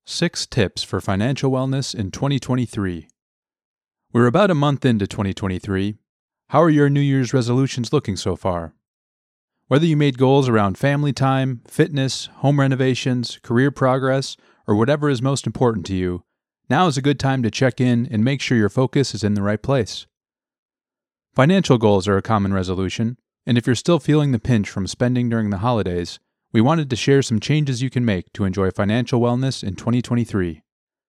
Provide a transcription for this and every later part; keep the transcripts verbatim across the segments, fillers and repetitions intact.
Six tips for financial wellness in twenty twenty-three. We're about a month into twenty twenty-three. How are your New Year's resolutions looking so far? Whether you made goals around family time, fitness, home renovations, career progress, or whatever is most important to you, now is a good time to check in and make sure your focus is in the right place. Financial goals are a common resolution, and if you're still feeling the pinch from spending during the holidays, we wanted to share some changes you can make to enjoy financial wellness in twenty twenty-three.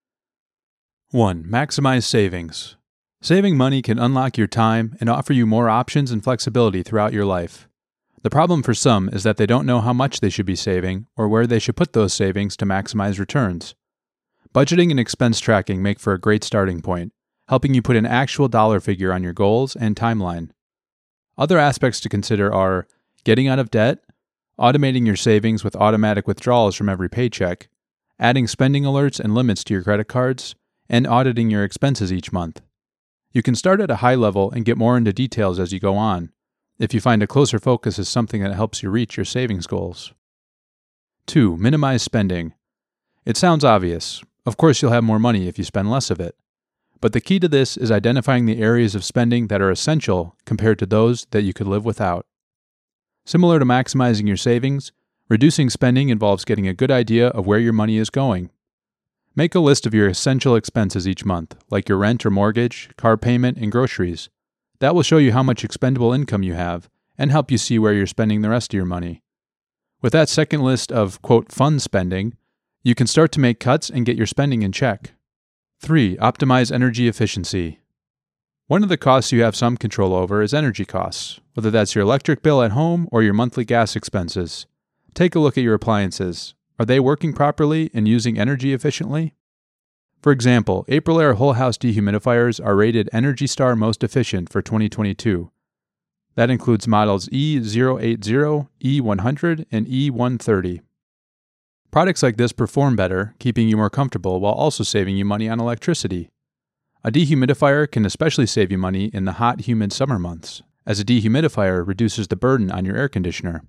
one. Maximize savings. Saving money can unlock your time and offer you more options and flexibility throughout your life. The problem for some is that they don't know how much they should be saving or where they should put those savings to maximize returns. Budgeting and expense tracking make for a great starting point, helping you put an actual dollar figure on your goals and timeline. Other aspects to consider are getting out of debt, automating your savings with automatic withdrawals from every paycheck, adding spending alerts and limits to your credit cards, and auditing your expenses each month. You can start at a high level and get more into details as you go on, if you find a closer focus is something that helps you reach your savings goals. two. Minimize spending. It sounds obvious. Of course you'll have more money if you spend less of it. But the key to this is identifying the areas of spending that are essential compared to those that you could live without. Similar to maximizing your savings, reducing spending involves getting a good idea of where your money is going. Make a list of your essential expenses each month, like your rent or mortgage, car payment, and groceries. That will show you how much expendable income you have and help you see where you're spending the rest of your money. With that second list of, quote, fun spending, you can start to make cuts and get your spending in check. three. Optimize energy efficiency. One of the costs you have some control over is energy costs, whether that's your electric bill at home or your monthly gas expenses. Take a look at your appliances. Are they working properly and using energy efficiently? For example, Aprilaire whole house dehumidifiers are rated Energy Star Most Efficient for twenty twenty-two. That includes models E zero eighty, E one hundred, and E one thirty. Products like this perform better, keeping you more comfortable while also saving you money on electricity. A dehumidifier can especially save you money in the hot, humid summer months, as a dehumidifier reduces the burden on your air conditioner.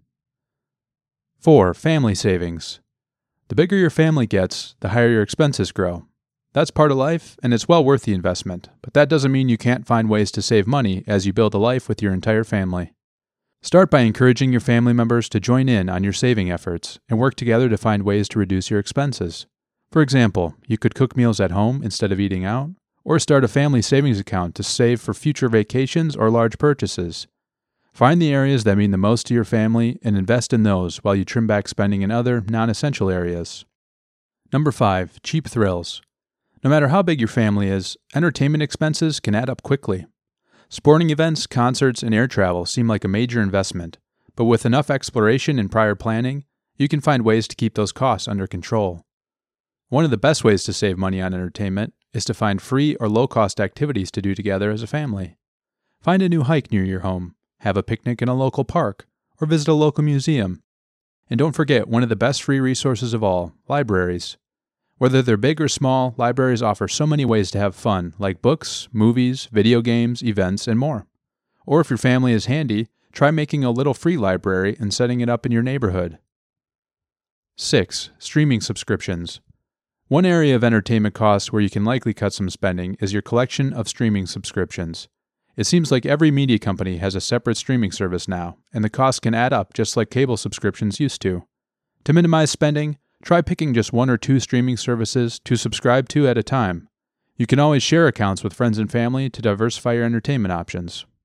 four. Family savings. The bigger your family gets, the higher your expenses grow. That's part of life, and it's well worth the investment, but that doesn't mean you can't find ways to save money as you build a life with your entire family. Start by encouraging your family members to join in on your saving efforts and work together to find ways to reduce your expenses. For example, you could cook meals at home instead of eating out, or start a family savings account to save for future vacations or large purchases. Find the areas that mean the most to your family and invest in those while you trim back spending in other, non-essential areas. Number five. Cheap thrills. No matter how big your family is, entertainment expenses can add up quickly. Sporting events, concerts, and air travel seem like a major investment, but with enough exploration and prior planning, you can find ways to keep those costs under control. One of the best ways to save money on entertainment is to find free or low-cost activities to do together as a family. Find a new hike near your home, have a picnic in a local park, or visit a local museum. And don't forget one of the best free resources of all, libraries. Whether they're big or small, libraries offer so many ways to have fun, like books, movies, video games, events, and more. Or if your family is handy, try making a little free library and setting it up in your neighborhood. six. Streaming subscriptions. One area of entertainment costs where you can likely cut some spending is your collection of streaming subscriptions. It seems like every media company has a separate streaming service now, and the costs can add up just like cable subscriptions used to. To minimize spending, try picking just one or two streaming services to subscribe to at a time. You can always share accounts with friends and family to diversify your entertainment options.